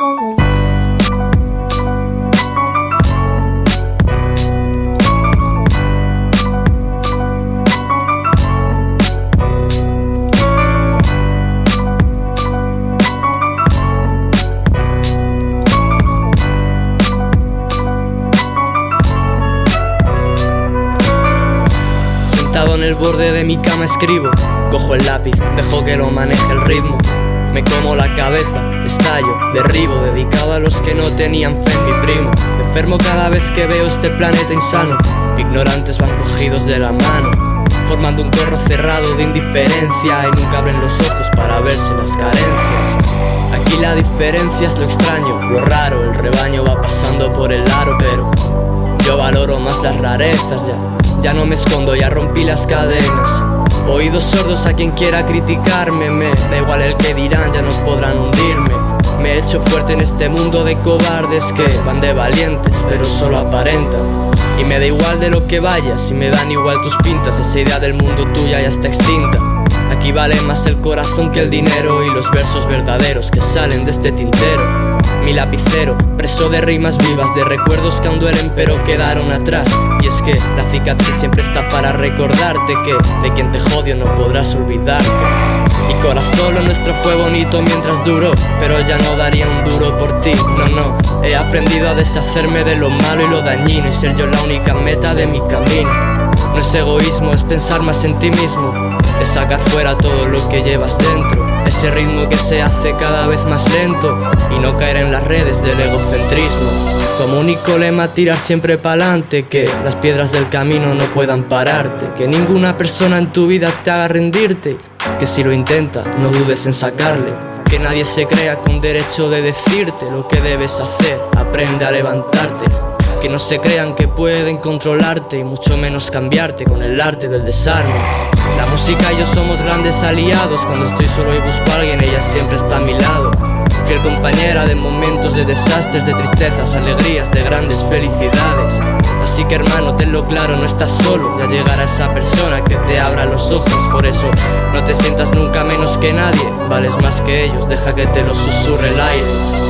Sentado en el borde de mi cama escribo, cojo el lápiz, dejo que lo maneje el ritmo. Me como la cabeza, estallo, derribo, dedicado a los que no tenían fe en mi primo. Me enfermo cada vez que veo este planeta insano. Ignorantes van cogidos de la mano, formando un corro cerrado de indiferencia, y nunca abren los ojos para verse las carencias. Aquí la diferencia es lo extraño, lo raro. El rebaño va pasando por el aro, pero yo valoro más las rarezas. Ya no me escondo, ya rompí las cadenas. Oídos sordos a quien quiera criticarme. Me da igual el que dirán, ya no podrán hundirme. Me he hecho fuerte en este mundo de cobardes que van de valientes, pero solo aparentan. Y me da igual de lo que vayas, y me dan igual tus pintas. Esa idea del mundo tuya ya está extinta. Aquí vale más el corazón que el dinero, y los versos verdaderos que salen de este tintero. Mi lapicero, preso de rimas vivas, de recuerdos que aún duelen pero quedaron atrás. Y es que la cicatriz siempre está para recordarte que de quien te jodió no podrás olvidarte. Y corazón, lo nuestro fue bonito mientras duró, pero ya no daría un duro por ti, no. He aprendido a deshacerme de lo malo y lo dañino, y ser yo la única meta de mi camino. No es egoísmo, es pensar más en ti mismo, es sacar fuera todo lo que llevas dentro. Ese ritmo que se hace cada vez más lento, y no caer en las redes del egocentrismo. Como único lema, tirar siempre pa'lante, que las piedras del camino no puedan pararte, que ninguna persona en tu vida te haga rendirte, que si lo intenta no dudes en sacarle, que nadie se crea con derecho de decirte lo que debes hacer, aprende a levantarte. Que no se crean que pueden controlarte, y mucho menos cambiarte con el arte del desarme. La música y yo somos grandes aliados. Cuando estoy solo y busco a alguien, ella siempre está a mi lado. Fiel compañera de momentos de desastres, de tristezas, alegrías, de grandes felicidades. Así que hermano, tenlo claro, no estás solo. Ya llegará esa persona que te abra los ojos. Por eso no te sientas nunca menos que nadie, vales más que ellos, deja que te lo susurre el aire.